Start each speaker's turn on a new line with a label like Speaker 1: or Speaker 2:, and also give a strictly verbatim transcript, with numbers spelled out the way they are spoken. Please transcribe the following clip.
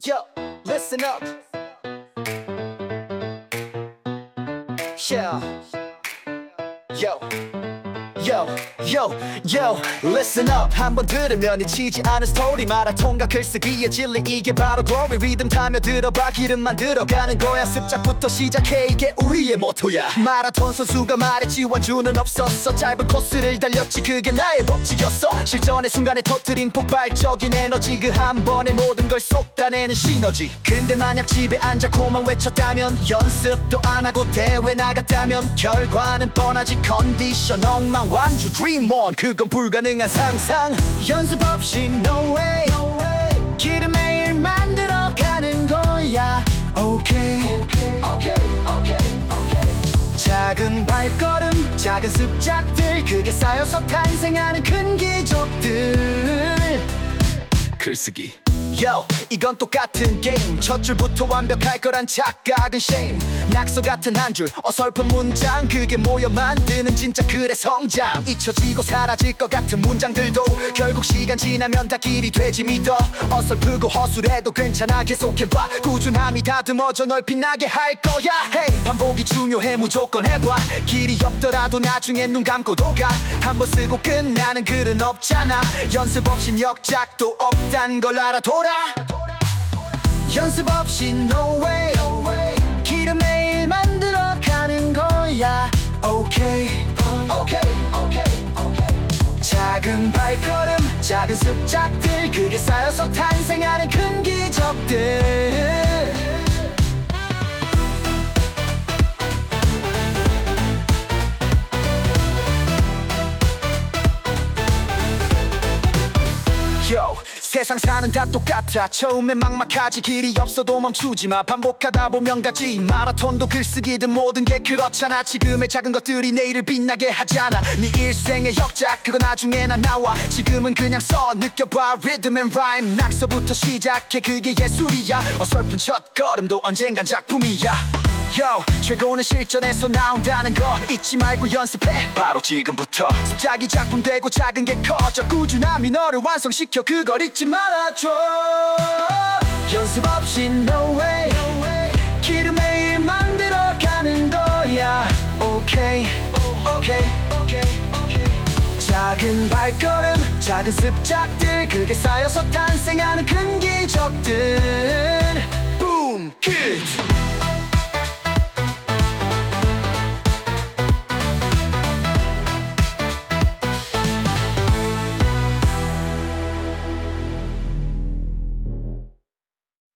Speaker 1: Yo, listen up. Yeah. Yo. Yo, yo, yo, listen up. 한번 들으면 잊히지 않은 스토리. 마라톤과 글쓰기의 진리, 이게 바로 glory. 리듬 타며 들어봐, 기름만 들어가는 거야. 습작부터 시작해, 이게 우리의 모토야. 마라톤 선수가 말했지 완주는 없었어. 짧은 코스를 달렸지, 그게 나의 법칙이었어. 실전의 순간에 터뜨린 폭발적인 에너지, 그 한 번에 모든 걸 쏟아내는 시너지. 근데 만약 집에 앉아 코만 외쳤다면, 연습도 안 하고 대회 나갔다면, 결과는 뻔하지. 컨디션 엉망, 완주 dream on, 그건 불가능한 상상. 연습 없이 no way, no way. 길을 매일 만들어가는 거야. Okay, okay, okay, okay, okay. 작은 발걸음, 작은 습작들, 그게 쌓여서 탄생하는 큰 기적들. 글쓰기. Yo, 이건 똑같은 게임. 첫 줄부터 완벽할 거란 착각은 shame. 낙서 같은 한 줄, 어설픈 문장, 그게 모여 만드는 진짜 글의 성장. 잊혀지고 사라질 것 같은 문장들도 결국 시간 지나면 다 길이 되지 믿어. 어설프고 허술해도 괜찮아, 계속해봐. 꾸준함이 다듬어져 널 빛나게 할 거야. Hey, 반복이 중요해, 무조건 해봐. 길이 없더라도 나중엔 눈 감고도 가. 한 번 쓰고 끝나는 글은 없잖아. 연습 없인 역작도 없단 걸 알아둬라. 연습 없이 no way, no way. 길을 매일 만들어가는 거야. Okay, okay, okay, okay. 작은 발걸음, 작은 습작들, 그게 쌓여서 탄생하는 큰 기적들. Yo, 세상 사는 다 똑같아. 처음엔 막막하지, 길이 없어도 멈추지마. 반복하다 보면 가지. 마라톤도 글쓰기든 모든 게 그렇잖아. 지금의 작은 것들이 내일을 빛나게 하잖아. 네 일생의 역작, 그거 나중에 나 나와. 지금은 그냥 써, 느껴봐. Rhythm and rhyme, 낙서부터 시작해, 그게 예술이야. 어설픈 첫걸음도 언젠간 작품이야. Yo, 최고는 실전에서 나온다는 거 잊지 말고 연습해, 바로 지금부터. 습작이 작품 되고 작은 게 커져. 꾸준함이 너를 완성시켜, 그걸 잊지 말아줘. 연습 없이 no way, no way. 길을 매일 만들어가는 거야. Okay, okay, okay, okay. 작은 발걸음, 작은 습작들, 그게 쌓여서 탄생하는 큰 기적들.